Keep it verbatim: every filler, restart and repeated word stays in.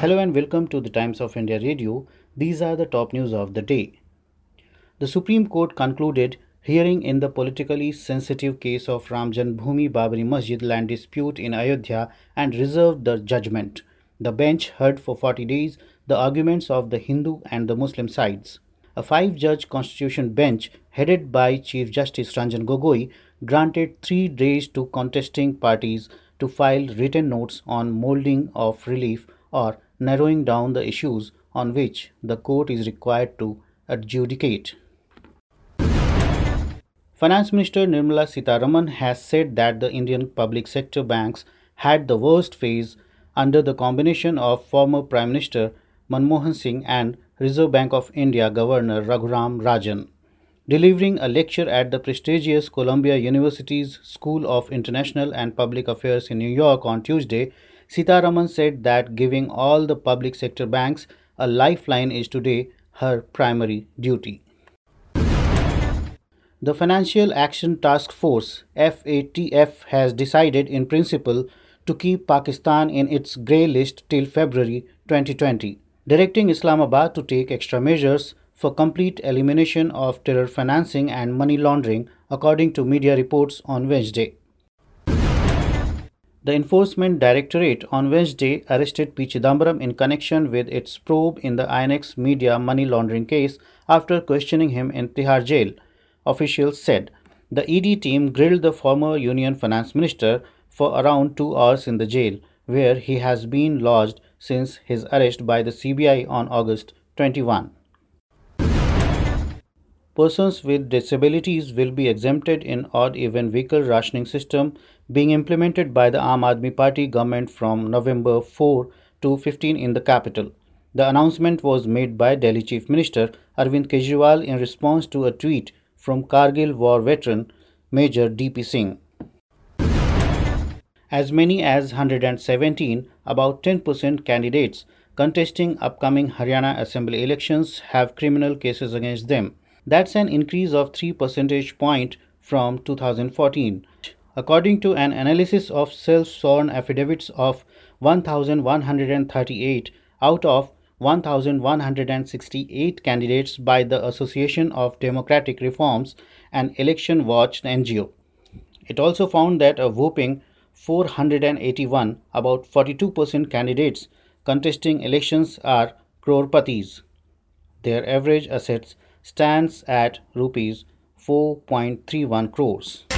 Hello and welcome to the Times of India Radio. These are the top news of the day. The Supreme Court concluded hearing in the politically sensitive case of Ram Janmabhoomi Babri Masjid land dispute in Ayodhya and reserved the judgment. The bench heard for forty days the arguments of the Hindu and the Muslim sides. A five judge constitution bench headed by Chief Justice Ranjan Gogoi granted three days to contesting parties to file written notes on molding of relief or narrowing down the issues on which the court is required to adjudicate. Finance Minister Nirmala Sitharaman has said that the Indian public sector banks had the worst phase under the combination of former Prime Minister Manmohan Singh and Reserve Bank of India Governor Raghuram Rajan. Delivering a lecture at the prestigious Columbia University's School of International and Public Affairs in New York on Tuesday, Sitharaman said that giving all the public sector banks a lifeline is today her primary duty. The Financial Action Task Force (F A T F) has decided in principle to keep Pakistan in its grey list till February twenty twenty, directing Islamabad to take extra measures for complete elimination of terror financing and money laundering, according to media reports on Wednesday. The Enforcement Directorate on Wednesday arrested P. Chidambaram in connection with its probe in the I N X Media money laundering case after questioning him in Tihar jail. Officials said the E D team grilled the former Union Finance Minister for around two hours in the jail, where he has been lodged since his arrest by the C B I on August twenty-first. Persons with disabilities will be exempted in odd-even vehicle rationing system being implemented by the Aam Aadmi Party government from November fourth to fifteenth in the capital. The announcement was made by Delhi Chief Minister Arvind Kejriwal in response to a tweet from Kargil war veteran Major D P Singh. As many as one hundred seventeen, about ten percent candidates contesting upcoming Haryana Assembly elections have criminal cases against them. That's an increase of three percentage points from two thousand fourteen. According to an analysis of self-sworn affidavits of one thousand one hundred thirty-eight out of one thousand one hundred sixty-eight candidates by the Association of Democratic Reforms and Election Watch N G O. It also found that a whopping four hundred eighty-one, about forty-two percent candidates contesting elections are crorepati's. Their average assets stands at rupees four point three one crores.